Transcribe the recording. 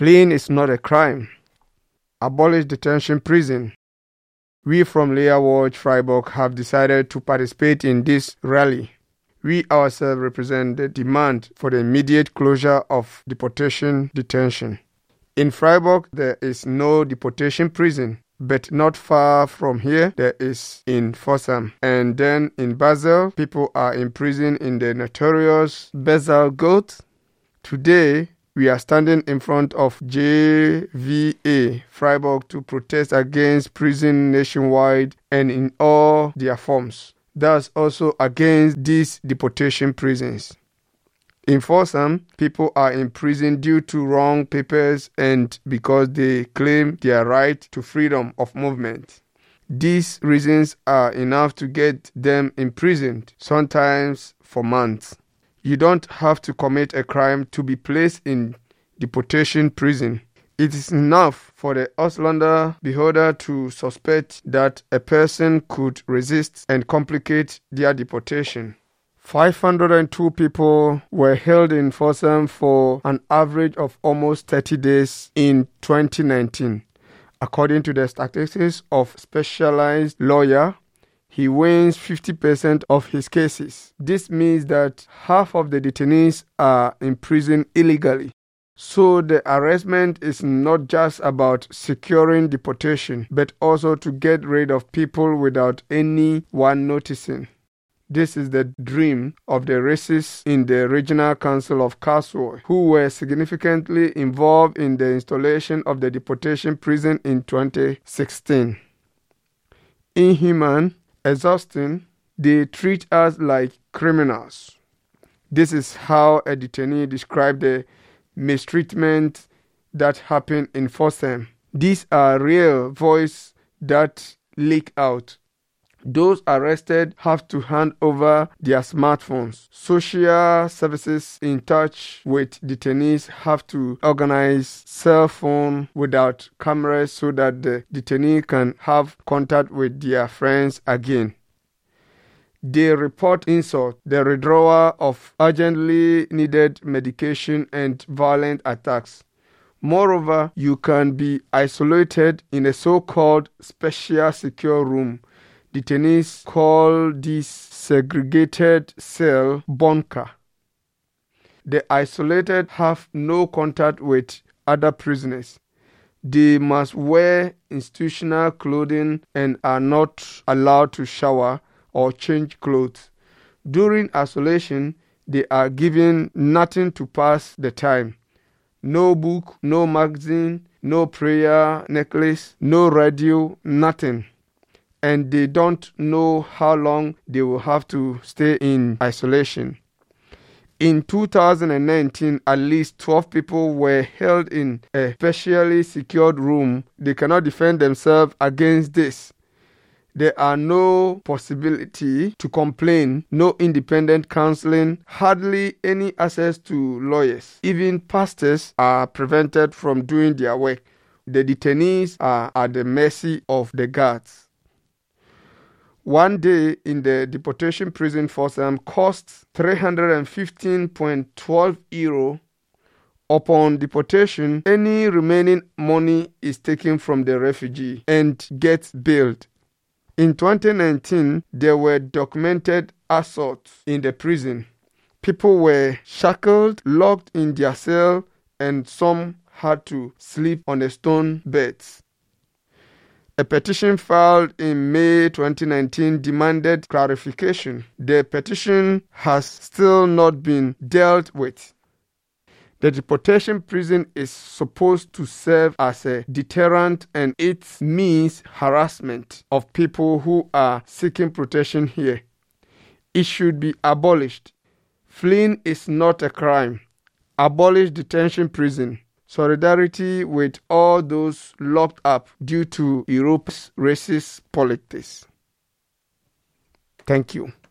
Fleeing is not a crime. Abolish detention prison. We from Leah Watch Freiburg have decided to participate in this rally. We ourselves represent the demand for the immediate closure of detention. In Freiburg, there is no deportation prison, but not far from here, there is in Pforzheim. And then in Basel, people are imprisoned in the notorious Basel Goat. Today, we are standing in front of JVA Freiburg to protest against prison nationwide and in all their forms. Thus also against these deportation prisons. In Pforzheim, people are imprisoned due to wrong papers and because they claim their right to freedom of movement. These reasons are enough to get them imprisoned, sometimes for months. You don't have to commit a crime to be placed in deportation prison. It is enough for the Auslander beholder to suspect that a person could resist and complicate their deportation. 502 people were held in Pforzheim for an average of almost 30 days in 2019. According to the statistics of specialized lawyer, he wins 50% of his cases. This means that half of the detainees are imprisoned illegally. So the arrestment is not just about securing deportation, but also to get rid of people without anyone noticing. This is the dream of the racists in the Regional Council of Karlsruhe, who were significantly involved in the installation of the deportation prison in 2016. Inhuman, exhausting, they treat us like criminals. This is how a detainee described the mistreatment that happened in Pforzheim. These are real voices that leak out. Those arrested have to hand over their smartphones. Social services in touch with detainees have to organize cell phone without cameras so that the detainee can have contact with their friends again. They report insult, the withdrawal of urgently needed medication and violent attacks. Moreover, you can be isolated in a so-called special secure room. Detainees call this segregated cell bunker. The isolated have no contact with other prisoners. They must wear institutional clothing and are not allowed to shower or change clothes. During isolation, they are given nothing to pass the time. No book, no magazine, no prayer necklace, no radio, nothing. And they don't know how long they will have to stay in isolation. In 2019, at least 12 people were held in a specially secured room. They cannot defend themselves against this. There are no possibility to complain, no independent counseling, hardly any access to lawyers. Even pastors are prevented from doing their work. The detainees are at the mercy of the guards. One day in the deportation prison Pforzheim costs €315.12. Upon deportation, any remaining money is taken from the refugee and gets billed. In 2019, there were documented assaults in the prison. People were shackled, locked in their cell, and some had to sleep on the stone beds. A petition filed in May 2019 demanded clarification. The petition has still not been dealt with. The deportation prison is supposed to serve as a deterrent, and it means harassment of people who are seeking protection here. It should be abolished. Fleeing is not a crime. Abolish detention prison. Solidarity with all those locked up due to Europe's racist politics. Thank you.